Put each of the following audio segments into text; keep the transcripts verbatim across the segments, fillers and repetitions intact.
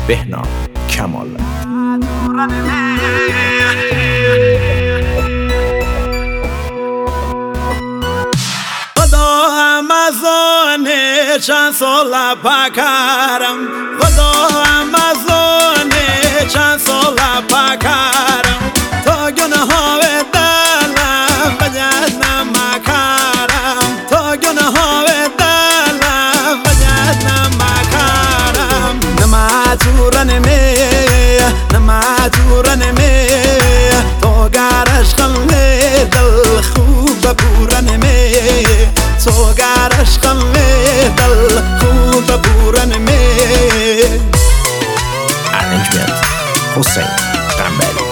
بهنام کمال. خدا امازونه چند سال پکرم، خدا امازونه چند سال پکرم، تا گناه دلم وجد نمکرم، تا گناه دلم وجد نمکرم. نماتورن می نماتورن می تو گرش خلی دل خوب بورن می، تو گرش خلی دل خوب بورن می. ارنجمنت حسین قنبری.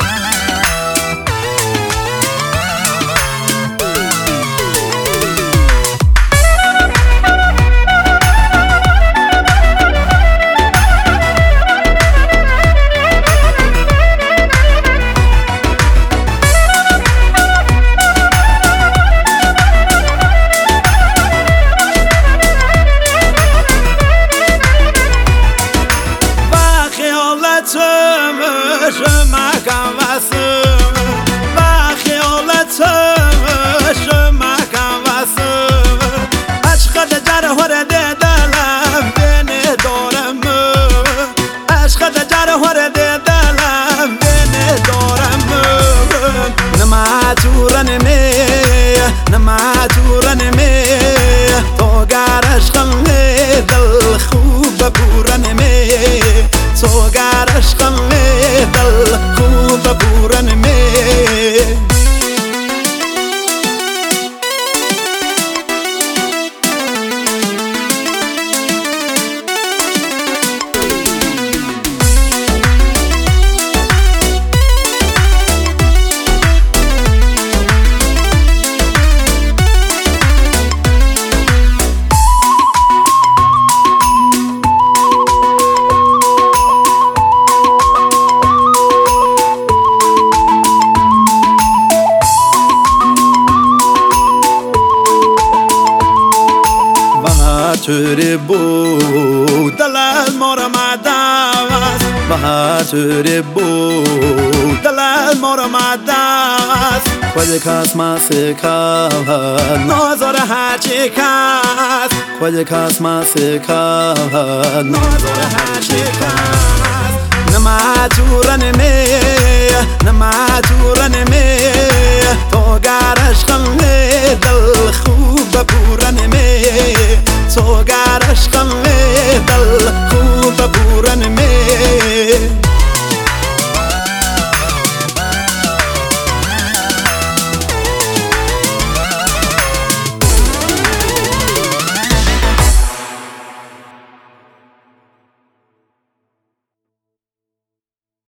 نماتورن می نماتورن می تو گرش خلی دل خوب بورن می، تو گرش خلی دل خوب بورن می. بهتر بود دل ما را مدست، بهتر بود دل ما را مدست. خود کس مسکت نازار هرچی کس، خود کس مسکت نازار هرچی کس. نماتورن می نماتورن می تو گرش خلی دل خوب بورن می، تو گرش خلی دل خوب